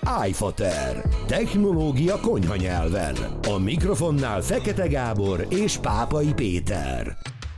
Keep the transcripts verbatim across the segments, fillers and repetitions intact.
iFater. Technológia konyha nyelven. A mikrofonnál Fekete Gábor és Pápai Péter.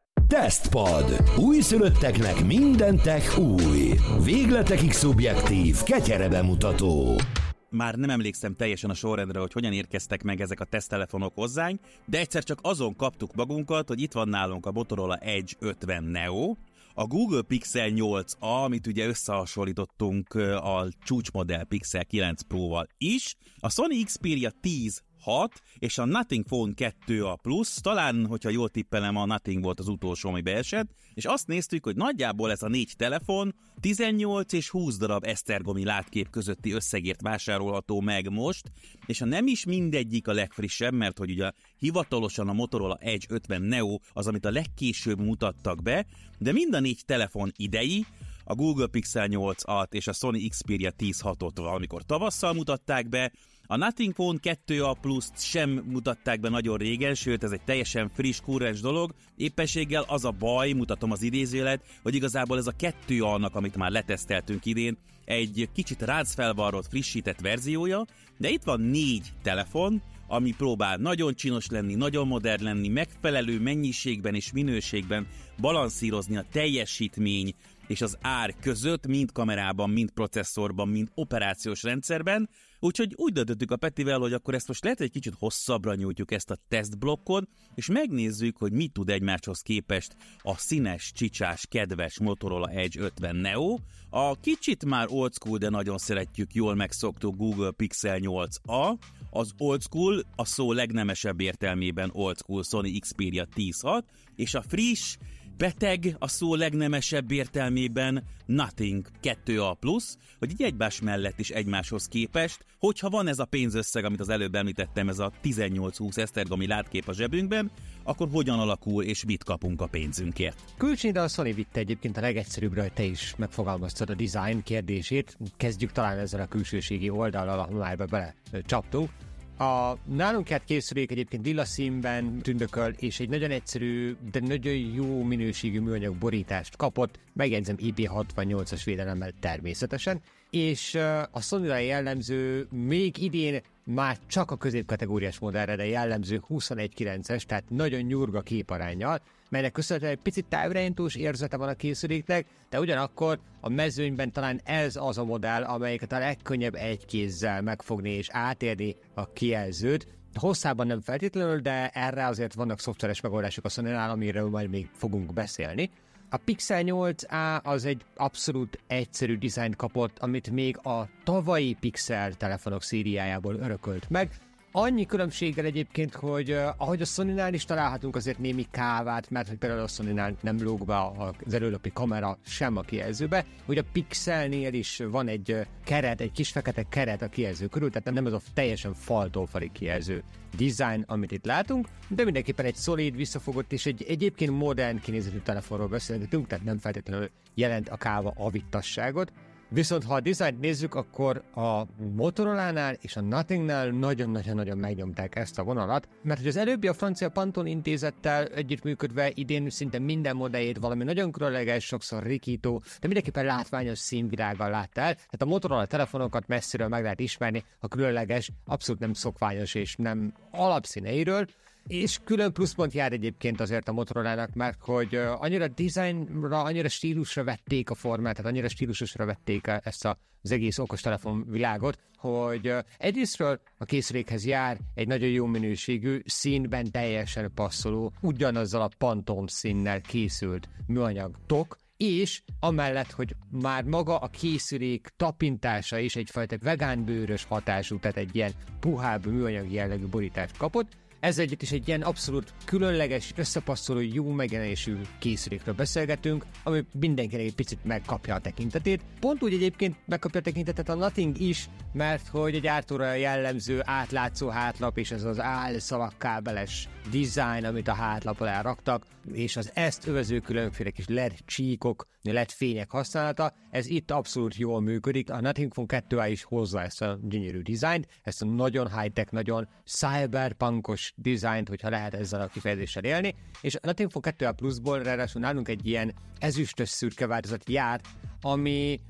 Tesztpad. Újszülötteknek minden tech új. Végletekig szubjektív, ketyere bemutató. Már nem emlékszem teljesen a sorrendre, hogy hogyan érkeztek meg ezek a teszttelefonok hozzánk, de egyszer csak azon kaptuk magunkat, hogy itt van nálunk a Motorola Edge ötven Neo, a Google Pixel nyolc a, amit ugye összehasonlítottunk a csúcsmodell Pixel kilenc Pro-val is, a Sony Xperia tíz hat és a Nothing Phone kettő A Plus, talán, hogyha jól tippelem, a Nothing volt az utolsó, ami beesett, és azt néztük, hogy nagyjából ez a négy telefon tizennyolc és húsz darab esztergomi látkép közötti összegért vásárolható meg most, és ha nem is mindegyik a legfrissebb, mert hogy ugye hivatalosan a Motorola Edge ötven Neo az, amit a legkésőbb mutattak be, de mind a négy telefon idei, a Google Pixel nyolc at és a Sony Xperia tíz hatot valamikor tavasszal mutatták be, a Nothing Phone kettő A Plus-t sem mutatták be nagyon régen, sőt ez egy teljesen friss, kurrens dolog, éppenséggel az a baj, mutatom az idézőjelet, hogy igazából ez a kettő A-nak, amit már leteszteltünk idén, egy kicsit ráncfelvarrott, frissített verziója, de itt van négy telefon, ami próbál nagyon csinos lenni, nagyon modern lenni, megfelelő mennyiségben és minőségben balanszírozni a teljesítmény és az ár között, mind kamerában, mind processzorban, mind operációs rendszerben, úgyhogy úgy döntöttük a Petivel, hogy akkor ezt most lehet, hogy egy kicsit hosszabbra nyújtjuk ezt a tesztblokkot, és megnézzük, hogy mit tud egymáshoz képest a színes, csicsás, kedves Motorola Edge ötven Neo, a kicsit már old school, de nagyon szeretjük, jól megszoktuk Google Pixel nyolc A, az old school, a szó legnemesebb értelmében old school Sony Xperia tíz hat, és a friss, beteg, a szó legnemesebb értelmében Nothing kettő A Plus, hogy így egymás mellett is egymáshoz képest, hogyha van ez a pénzösszeg, amit az előbb említettem, ez a tizennyolc-húsz esztergomi látkép a zsebünkben, akkor hogyan alakul és mit kapunk a pénzünkért? Külcsén, a Sony vitte egyébként a legegyszerűbbre, hogy te is megfogalmaztad a design kérdését. Kezdjük talán ezzel a külsőségi oldallal, ahol már bele csaptunk. A nálunk járt készülék egyébként lila színben tündököl, és egy nagyon egyszerű, de nagyon jó minőségű műanyag borítást kapott, megjegyzem I P hatvannyolcas védelemmel természetesen, és a Sonyra jellemző, még idén már csak a középkategóriás modellre, de jellemző huszonegy kilences, tehát nagyon nyurga képaránnyal, melynek köszönhetően egy picit távirányítós érzete van a készüléknek, de ugyanakkor a mezőnyben talán ez az a modell, amelyiket a legkönnyebb egy kézzel megfogni és átérni a kijelzőt. Hosszában nem feltétlenül, de erre azért vannak szoftveres megoldások a Sonynál, amiről majd még fogunk beszélni. A Pixel nyolc A az egy abszolút egyszerű dizájnt kapott, amit még a tavalyi Pixel telefonok szériájából örökölt meg. Annyi különbséggel egyébként, hogy uh, ahogy a Sonynál is találhatunk azért némi kávát, mert hogy például a Sonynál nem lóg be az előlapi kamera sem a kijelzőbe, hogy a Pixelnél is van egy uh, keret, egy kis fekete keret a kijelző körül, tehát nem ez a teljesen faltól falig kijelző design, amit itt látunk, de mindenképpen egy szolid, visszafogott és egy egyébként modern kinézetű telefonról beszélgetünk, tehát nem feltétlenül jelent a káva avittasságot. Viszont ha a dizájnt nézzük, akkor a Motorolánál és a Nothingnál nagyon-nagyon-nagyon megnyomták ezt a vonalat, mert hogy az előbbi a francia Pantone intézettel együttműködve idén szinte minden modelljét valami nagyon különleges, sokszor rikító, de mindenképpen látványos színvilággal látta el, tehát a Motorola telefonokat messziről meg lehet ismerni a különleges, abszolút nem szokványos és nem alapszíneiről, és külön pluszpont jár egyébként azért a Motorolának, mert hogy annyira dizájnra, annyira stílusra vették a formát, tehát annyira stílusosra vették ezt az egész okostelefon világot, hogy egyrésztről a készülékhez jár egy nagyon jó minőségű, színben teljesen passzoló, ugyanazzal a Pantone színnel készült műanyag tok, és amellett, hogy már maga a készülék tapintása is egyfajta vegánbőrös hatású, tehát egy ilyen puhább műanyag jellegű borítást kapott. Ez együtt is egy ilyen abszolút különleges, összepasszoló, jó megjelenésű készülékről beszélgetünk, ami mindenkinek egy picit megkapja a tekintetét. Pont úgy egyébként megkapja a tekintetet a Nothing is, mert hogy egy gyártóra jellemző átlátszó hátlap és ez az álszalagkábeles design, amit a hátlap alá raktak, és az ezt övező különféle kis el é dé csíkok, el é dé fények használata, ez itt abszolút jól működik. A Nothing Phone kettő A is hozza ezt a gyönyörű dizájnt, ezt a nagyon high-tech, nagyon cyberpunkos dizájnt, hogyha lehet ezzel a kifejezéssel élni, és a Nothing Phone kettő A Plus-ból ráadásul nálunk egy ilyen ezüstös szürke változat jár, ami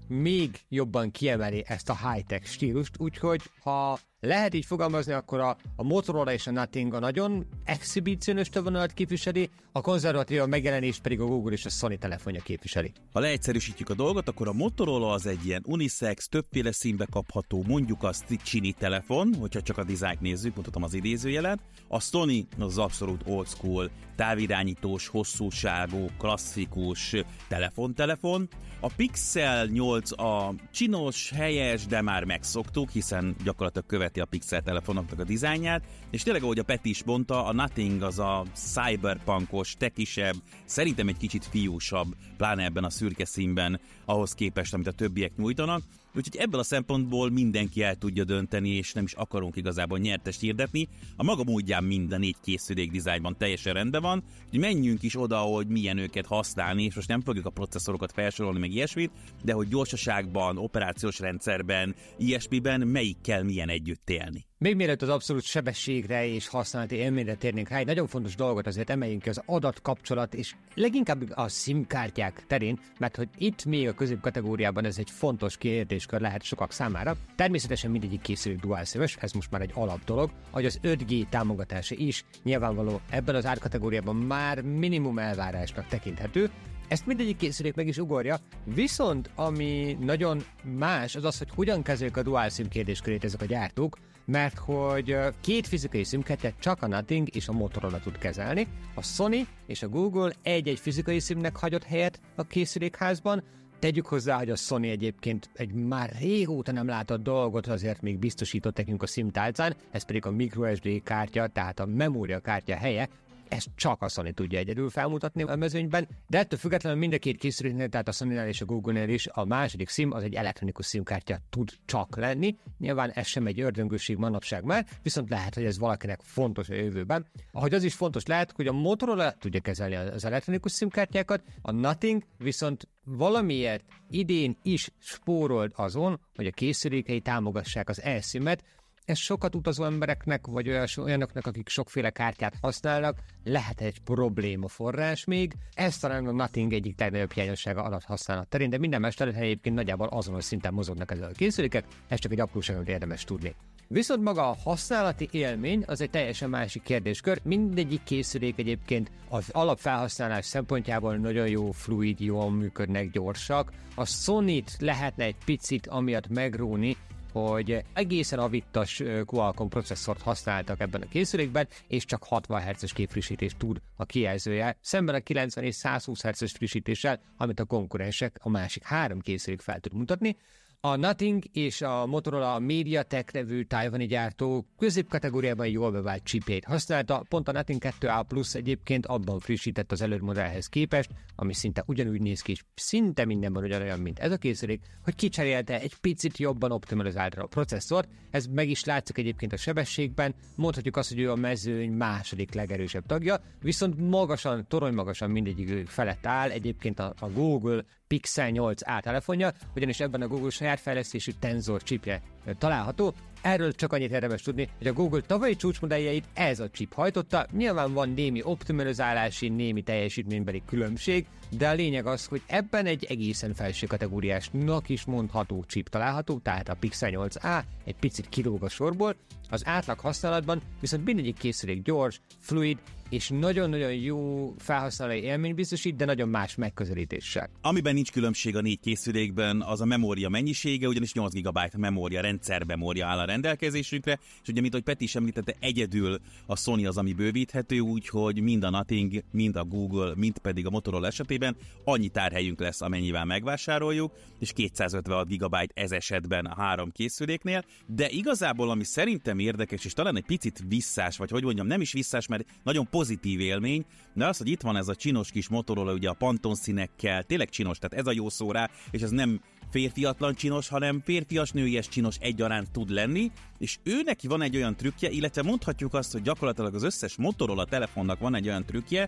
még jobban kiemeli ezt a high-tech stílust, úgyhogy ha lehet így fogalmazni, akkor a, a Motorola és a Nothing a nagyon exhibicionista vonalat képviseli, a konzervatív megjelenést pedig a Google és a Sony telefonja képviseli. Ha leegyszerűsítjük a dolgot, akkor a Motorola az egy ilyen unisex, többféle színbe kapható, mondjuk azt csini telefon, hogyha csak a dizájnt nézzük, mutatom az idézőjelet. A Sony az abszolút old school, távirányítós, hosszúságú, klasszikus telefontelefon. A Pixel nyolc a csinos, helyes, de már megszoktuk, hiszen gyakorlatilag követi a Pixel telefonoknak a dizájnját, és tényleg, ahogy a Peti is mondta, a Nothing az a cyberpunkos, tekisebb, szerintem egy kicsit fiúsabb, pláne ebben a szürke színben, ahhoz képest, amit a többiek nyújtanak. Úgyhogy ebből a szempontból mindenki el tudja dönteni, és nem is akarunk igazából nyertest hirdetni. A maga módján minden négy készülék dizájnban teljesen rendben van, hogy menjünk is oda, hogy milyen őket használni, és most nem fogjuk a processzorokat felsorolni, meg ilyesmit, de hogy gyorsaságban, operációs rendszerben, ilyesmiben melyikkel milyen együtt élni. Még mielőtt az abszolút sebességre és használati élményre térnénk rá, egy nagyon fontos dolgot azért emeljünk ki az adatkapcsolat, és leginkább a SIM-kártyák terén, mert hogy itt még a középkategóriában ez egy fontos kérdéskör lehet sokak számára. Természetesen mindegyik készülék dual SIM-es, ez most már egy alap dolog, hogy az öt G támogatása is nyilvánvaló ebben az árkategóriában már minimum elvárásnak tekinthető. Ezt mindegyik készülék meg is ugorja, viszont ami nagyon más, az az, hogy hogyan kezelik a dual SIM kérdéskörét ezek a gyártók, mert hogy két fizikai SIM-kártyát csak a Nothing és a Motorola tud kezelni. A Sony és a Google egy-egy fizikai SIM-nek hagyott helyet a készülékházban. Tegyük hozzá, hogy a Sony egyébként egy már régóta nem látott dolgot azért még biztosított nekünk a SIM tálcán, ez pedig a microSD kártya, tehát a memória kártya helye. Ezt csak a Sony tudja egyedül felmutatni a mezőnyben, de ettől függetlenül mind a két készüléknél, tehát a Sonynál és a Google-nél is a második SIM az egy elektronikus SIM-kártya tud csak lenni. Nyilván ez sem egy ördöngőség manapság már, viszont lehet, hogy ez valakinek fontos a jövőben. Ahogy az is fontos lehet, hogy a Motorola tudja kezelni az elektronikus SIM-kártyákat, a Nothing viszont valamiért idén is spórolt azon, hogy a készülékei támogassák az eSIM-et. Ez sokat utazó embereknek, vagy olyanoknak, akik sokféle kártyát használnak, lehet egy probléma forrás még. Ez talán a Nothing egyik legnagyobb hiányossága adathasználat terén, de minden más területen egyébként nagyjából azonos szinten mozognak ezzel a készülékek, ez csak egy apróság, amit érdemes tudni. Viszont maga a használati élmény az egy teljesen másik kérdéskör. Mindegyik készülék egyébként az alapfelhasználás szempontjából nagyon jó, fluid, jól működnek, gyorsak. A Sony-t lehetne egy picit amiatt megróni, hogy egészen avittas Qualcomm processzort használtak ebben a készülékben, és csak hatvan hertzes képfrissítést tud a kijelzője, szemben a kilencven és százhúsz hertzes frissítéssel, amit a konkurensek a másik három készülék fel tud mutatni. A Nothing és a Motorola a MediaTek nevű tajvani gyártó középkategóriában jól bevált chipjét használta, pont a Nothing kettő á Plus egyébként abban frissített az előző modellhez képest, ami szinte ugyanúgy néz ki, és szinte mindenben ugyanolyan, mint ez a készülék, hogy kicserélte egy picit jobban optimalizálta a processzort, ez meg is látszik egyébként a sebességben, mondhatjuk azt, hogy ő a mezőny második legerősebb tagja, viszont magasan, torony magasan mindegyik felett áll, egyébként a, a Google Pixel nyolc á telefonja, ugyanis ebben a Google saját fejlesztésű Tensor chipje található. Erről csak annyit érdemes tudni, hogy a Google tavalyi csúcsmodelljeit ez a chip hajtotta, nyilván van némi optimalizálási, némi teljesítménybeli különbség, de a lényeg az, hogy ebben egy egészen felső kategóriásnak is mondható chip található, tehát a Pixel nyolc á egy picit kilóg a sorból, az átlag használatban viszont mindegyik készülék gyors, fluid, és nagyon-nagyon jó felhasználói élmény biztosít, de nagyon más megközelítéssel. Amiben nincs különbség a négy készülékben, az a memória mennyisége, ugyanis nyolc gigabyte memória, rendszermemória áll a rendelkezésünkre, és ugye, mint ahogy Peti is említette, egyedül a Sony az, ami bővíthető, úgyhogy mind a Nothing, mind a Google, mind pedig a Motorola esetében annyi tárhelyünk lesz, amennyivel megvásároljuk, és kétszázötvenhat gigabyte ez esetben a három készüléknél, de igazából, ami szerintem érdekes, és talán egy picit visszás, vagy hogy mondjam, nem is visszás, mert nagyon pozitív élmény, de az, hogy itt van ez a csinos kis Motorola, ugye a Pantone színekkel, tényleg csinos, tehát ez a jó szó rá, és ez nem férfiatlan csinos, hanem férfias, nőies csinos egyaránt tud lenni, és ő neki van egy olyan trükkje, illetve mondhatjuk azt, hogy gyakorlatilag az összes Motorola telefonnak van egy olyan trükkje,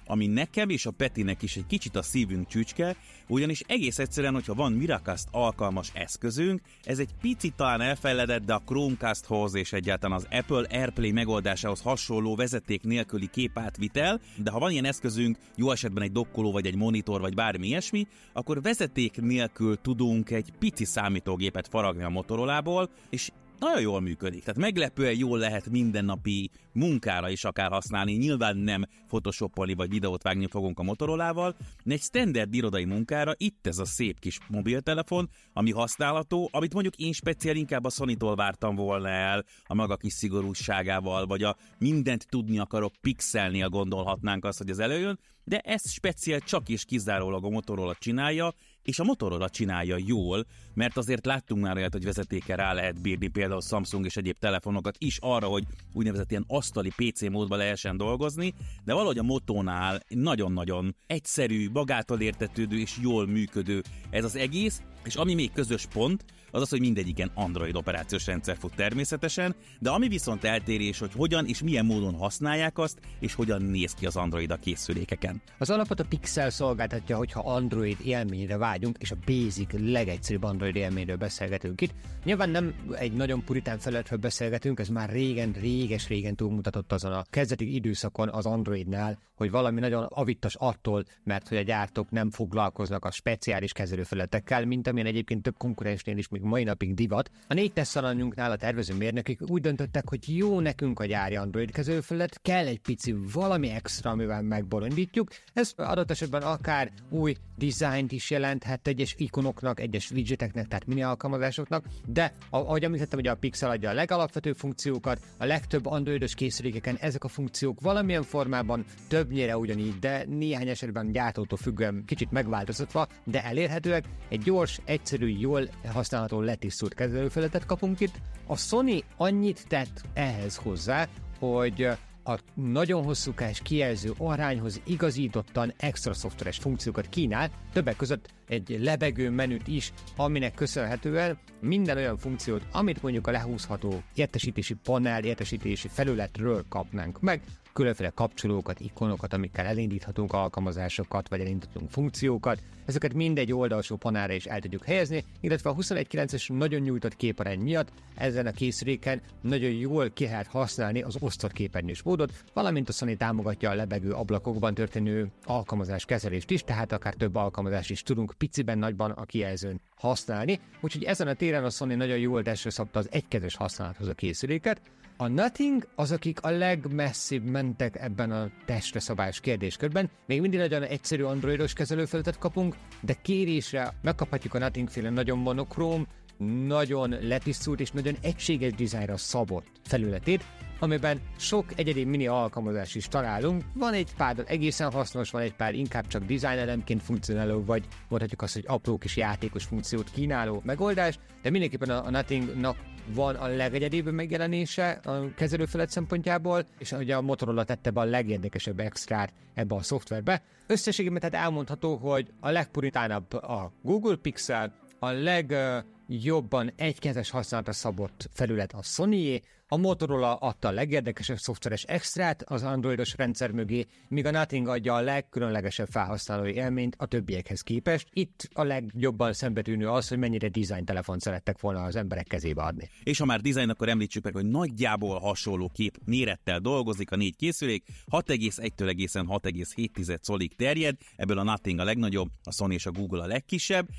ami nekem és a Petinek is egy kicsit a szívünk csücske, ugyanis egész egyszerűen, hogyha van Miracast alkalmas eszközünk, ez egy picit talán elfejledett, de a Chromecasthoz és egyáltalán az Apple AirPlay megoldásához hasonló vezeték nélküli képátvitel, de ha van ilyen eszközünk, jó esetben egy dokkoló vagy egy monitor vagy bármi ilyesmi, akkor vezeték nélkül tudunk egy pici számítógépet faragni a Motorolából, és nagyon jól működik, tehát meglepően jól lehet mindennapi munkára is akár használni, nyilván nem photoshopolni vagy videót vágni fogunk a Motorolával, de egy standard irodai munkára itt ez a szép kis mobiltelefon, ami használható, amit mondjuk én speciál inkább a Sony-tól vártam volna el, a maga kis szigorúságával, vagy a mindent tudni akarok pixelnél gondolhatnánk azt, hogy ez előjön, de ezt speciál csak és kizárólag a Motorola csinálja, és a Motorola csinálja jól, mert azért láttunk már olyat, hogy vezetékkel rá lehet bírni például Samsung és egyéb telefonokat is arra, hogy úgynevezett ilyen asztali pé cé módba lehessen dolgozni, de valahogy a Motónál nagyon-nagyon egyszerű, magától értetődő és jól működő ez az egész, és ami még közös pont, az az, hogy mindegyiken Android operációs rendszer fut természetesen, de ami viszont eltérés, hogy hogyan és milyen módon használják azt, és hogyan néz ki az Android a készülékeken. Az alapot a Pixel szolgáltatja, hogyha Android élményre vágyunk, és a basic, legegyszerűbb Android élményről beszélgetünk itt. Nyilván nem egy nagyon puritán felületről beszélgetünk, ez már régen, réges-régen túlmutatott azon a kezdeti időszakon az Androidnál, hogy valami nagyon avittas attól, mert hogy a gyártók nem foglalkoznak a speciális kezelőfelületekkel, mint amilyen egyébként több konkurensnél is még mai napig divat. A négy tesztalanjunknál a tervező mérnökök úgy döntöttek, hogy jó nekünk a gyári Android kezelőfelület, kell egy pici valami extra, amivel megbolondítjuk. Ez adott esetben akár új dizájnt is jelenthet egyes ikonoknak, egyes widgeteknek, tehát mini alkalmazásoknak, de ahogy említettem, hogy a Pixel adja a legalapvetőbb funkciókat, a legtöbb androidos készülékeken ezek a funkciók valamilyen formában többnyire ugyanígy, de néhány esetben gyártótól függően kicsit megváltoztatva, de elérhetőek. Egy gyors, egyszerű, jól használható, letisztult kezelőfelületet kapunk itt. A Sony annyit tett ehhez hozzá, hogy a nagyon hosszúkás kijelző arányhoz igazítottan extra szoftveres funkciókat kínál, többek között egy lebegő menüt is, aminek köszönhetően minden olyan funkciót, amit mondjuk a lehúzható értesítési panel, értesítési felületről kapnánk meg, különféle kapcsolókat, ikonokat, amikkel elindíthatunk alkalmazásokat, vagy elindíthatunk funkciókat, ezeket mindegy oldalsó panelre is el tudjuk helyezni, illetve a huszonegy kilences nagyon nyújtott képarány miatt ezen a készüléken nagyon jól ki lehet használni az osztott képernyős módot, valamint a Sony támogatja a lebegő ablakokban történő alkalmazás kezelést is, tehát akár több alkalmazást is tudunk piciben, nagyban a kijelzőn használni, úgyhogy ezen a téren a Sony nagyon jól testre szabta az egykezes használathoz a készüléket. A Nothing az, akik a legmesszebb mentek ebben a testre szabás kérdéskörben. Még mindig nagyon egyszerű androidos kezelőfelületet kapunk, de kérésre megkaphatjuk a Nothing féle nagyon monokróm, nagyon letisztult és nagyon egységes dizájnra szabott felületét, amiben sok egyedi mini alkalmazás is találunk. Van egy pár egészen hasznos, van egy pár inkább csak design elemként funkcionáló, vagy mondhatjuk azt, hogy apró kis játékos funkciót kínáló megoldás, de mindenképpen a, a Nothingnak van a legegyedibb megjelenése a kezelőfelület szempontjából, és ugye a Motorola tette be a legérdekesebb extrát ebbe a szoftverbe. Összességében tehát elmondható, hogy a legpuritánabb a Google Pixel, a legjobban egykezes használatra szabott felület a Sonyé, a Motorola adta a legérdekesebb szoftveres extrát az androidos rendszer mögé, míg a Nothing adja a legkülönlegesebb felhasználói élményt a többiekhez képest. Itt a legjobban szembetűnő az, hogy mennyire design telefont szerettek volna az emberek kezébe adni. És ha már design, akkor említsük meg, hogy nagyjából hasonló kép mérettel dolgozik a négy készülék, hat egész egytől egészen hat egész hét colig terjed, ebből a Nothing a legnagyobb, a Sony és a Google a legkisebb,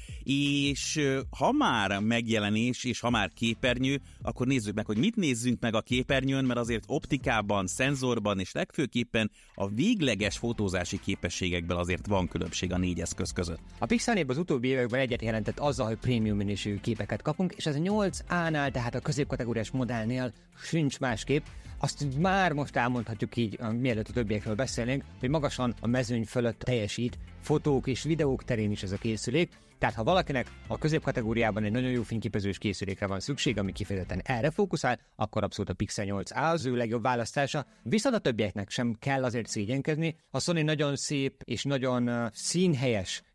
és ha már megjelenés, és ha már képernyő, akkor nézzük meg, hogy mit nézzünk meg a képernyőn, mert azért optikában, szenzorban és legfőképpen a végleges fotózási képességekben azért van különbség a négy eszköz között. A Pixelnél az utóbbi években egyet jelentett azzal, hogy prémium minőségű képeket kapunk, és ez a nyolc á-nál, tehát a középkategóriás modellnél sincs másképp. Azt már most elmondhatjuk így, mielőtt a többiekről beszélnénk, hogy magasan a mezőny fölött teljesít fotók és videók terén is ez a készülék. Tehát ha valakinek a középkategóriában egy nagyon jó fényképezős készülékre van szükség, ami kifejezetten erre fókuszál, akkor abszolút a Pixel nyolc á az ő legjobb választása, viszont a többieknek sem kell azért szégyenkezni. A Sony nagyon szép és nagyon uh, színhelyes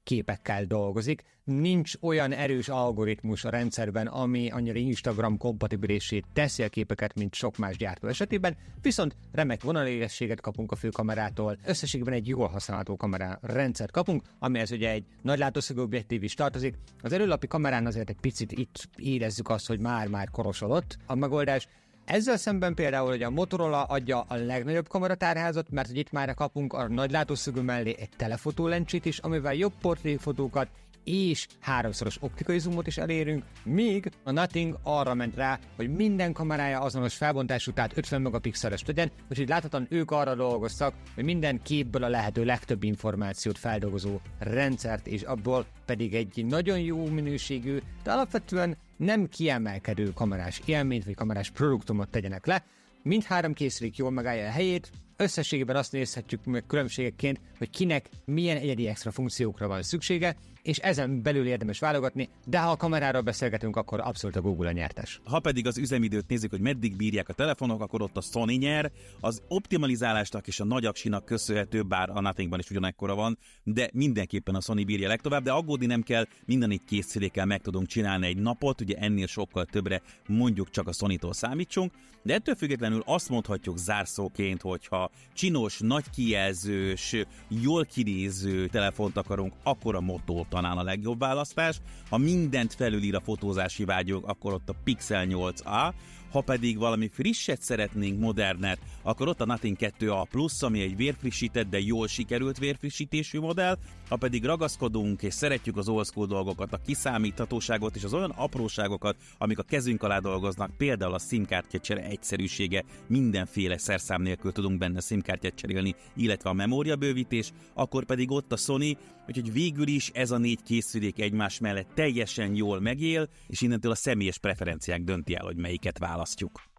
képekkel dolgozik. Nincs olyan erős algoritmus a rendszerben, ami annyira Instagram kompatibilissé teszi a képeket, mint sok más gyártó esetében, viszont remek vonalégességet kapunk a főkamerától, összességében egy jól használható kamera rendszert kapunk, amihez ugye egy nagy látószögű objektív is tartozik. Az előlapi kamerán azért egy picit itt érezzük azt, hogy már-már korosodott a megoldás. Ezzel szemben például, hogy a Motorola adja a legnagyobb kameratárházat, mert hogy itt már kapunk a nagy látószögű mellé egy telefotólencsét is, amivel jobb portréfotókat és háromszoros optikai zoomot is elérünk, míg a Nothing arra ment rá, hogy minden kamerája azonos felbontású, tehát ötven megapixeles legyen, úgyhogy láthatóan ők arra dolgoztak, hogy minden képből a lehető legtöbb információt feldolgozó rendszert, és abból pedig egy nagyon jó minőségű, de alapvetően nem kiemelkedő kamerás élményt vagy kamerás produktumot tegyenek le. Mindhárom készülék jól megállja a helyét, összességében azt nézhetjük meg különbségekként, hogy kinek milyen egyedi extra funkciókra van szüksége, és ezen belül érdemes válogatni, de ha a kameráról beszélgetünk, akkor abszolút a Google a nyertes. Ha pedig az üzemidőt nézzük, hogy meddig bírják a telefonok, akkor ott a Sony nyer. Az optimalizálásnak és a nagy aksinak köszönhető, bár a Nothingban is ugyanekkora van, de mindenképpen a Sony bírja legtovább, de aggódni nem kell, minden egy készülékkel meg tudunk csinálni egy napot, ugye ennél sokkal többre mondjuk csak a Sonytól számítsunk, de ettől függetlenül azt mondhatjuk zárszóként, hogyha csinos, nagy kijelzős, jól kinéző telefont akarunk, akkor a Moto talán a legjobb választás. Ha mindent felülír a fotózási vágyunk, akkor ott a Pixel nyolc á, ha pedig valami frisset szeretnénk, modernet, akkor ott a Nothing kettő á Plus, ami egy vérfrissített, de jól sikerült vérfrissítésű modell, ha pedig ragaszkodunk és szeretjük az old school dolgokat, a kiszámíthatóságot és az olyan apróságokat, amik a kezünk alá dolgoznak, például a SIM-kártyacsere egyszerűsége, mindenféle szerszám nélkül tudunk benne SIM-kártyát cserélni, illetve a memóriabővítés, akkor pedig ott a Sony, úgyhogy végül is ez a négy készülék egymás mellett teljesen jól megél, és innentől a személyes preferenciák dönti el, hogy melyiket választjuk.